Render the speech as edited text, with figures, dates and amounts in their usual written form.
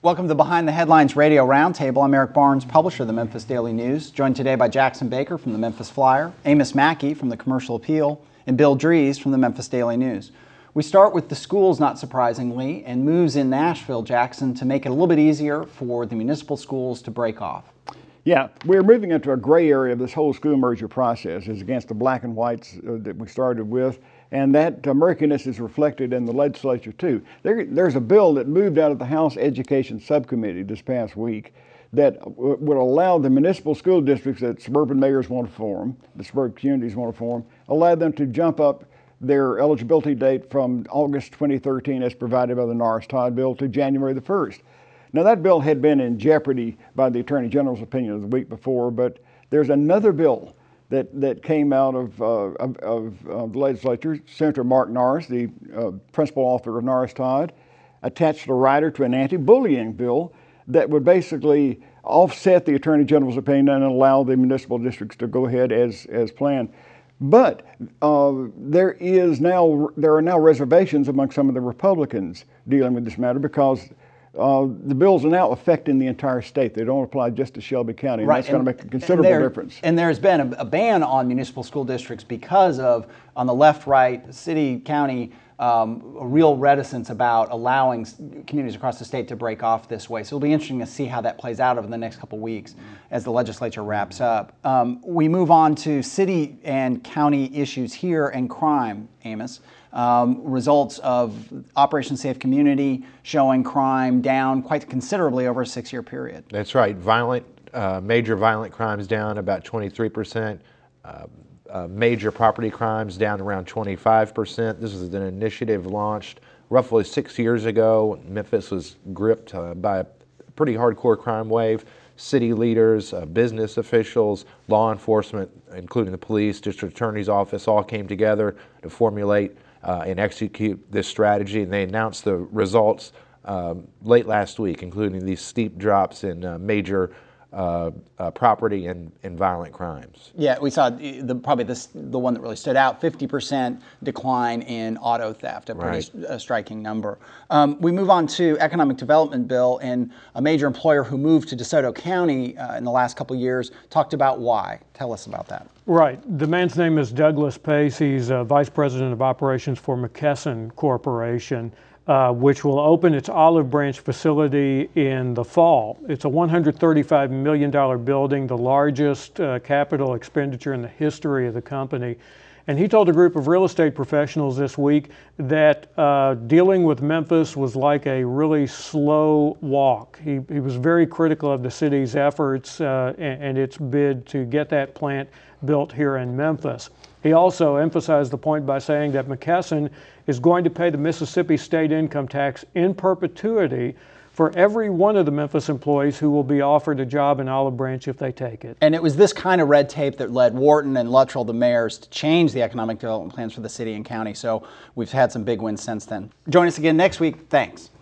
Welcome to Behind the Headlines Radio Roundtable. I'm Eric Barnes, publisher of the Memphis Daily News, joined today by Jackson Baker from the Memphis Flyer, Amos Mackey from the Commercial Appeal, and Bill Dries from the Memphis Daily News. We start with the schools, not surprisingly, and moves in Nashville, Jackson, to make it a little bit easier for the municipal schools to break off. Yeah, we're moving into a gray area of this whole school merger process as against the black and whites that we started with. And that murkiness is reflected in the legislature, too. There's a bill that moved out of the House Education Subcommittee this past week that would allow the municipal school districts that suburban mayors want to form, the suburban communities want to form, allow them to jump up their eligibility date from August 2013 as provided by the Norris-Todd bill to January the 1st. Now, that bill had been in jeopardy by the Attorney General's opinion of the week before, but there's another bill that came out of the legislature. Senator Mark Norris, the principal author of Norris-Todd, attached a rider to an anti-bullying bill that would basically offset the Attorney General's opinion and allow the municipal districts to go ahead as planned. But there are now reservations among some of the Republicans dealing with this matter because the bills are now affecting the entire state. They don't apply just to Shelby County, and right. That's going to make a considerable difference. And there's been a ban on municipal school districts because of, on the left, right, city, county, a real reticence about allowing communities across the state to break off this way. So it'll be interesting to see how that plays out over the next couple of weeks as the legislature wraps up. We move on to city and county issues here and crime, Amos. Results of Operation Safe Community showing crime down quite considerably over a 6-year period. That's right. Major violent crimes down about 23%. Major property crimes down around 25%. This is an initiative launched roughly 6 years ago. Memphis was gripped by a pretty hardcore crime wave. City leaders, business officials, law enforcement, including the police, district attorney's office, all came together to formulate and execute this strategy, and they announced the results late last week, including these steep drops in major property and violent crimes. Yeah, we saw probably the one that really stood out, 50% decline in auto theft, a pretty striking number. We move on to economic development bill, and a major employer who moved to DeSoto County in the last couple of years talked about why. Tell us about that. Right. The man's name is Douglas Pace. He's Vice President of Operations for McKesson Corporation, which will open its Olive Branch facility in the fall. It's a $135 million building, the largest capital expenditure in the history of the company. And he told a group of real estate professionals this week that dealing with Memphis was like a really slow walk. He was very critical of the city's efforts and its bid to get that plant built here in Memphis. He also emphasized the point by saying that McKesson is going to pay the Mississippi state income tax in perpetuity for every one of the Memphis employees who will be offered a job in Olive Branch if they take it. And it was this kind of red tape that led Wharton and Luttrell, the mayors, to change the economic development plans for the city and county. So we've had some big wins since then. Join us again next week. Thanks.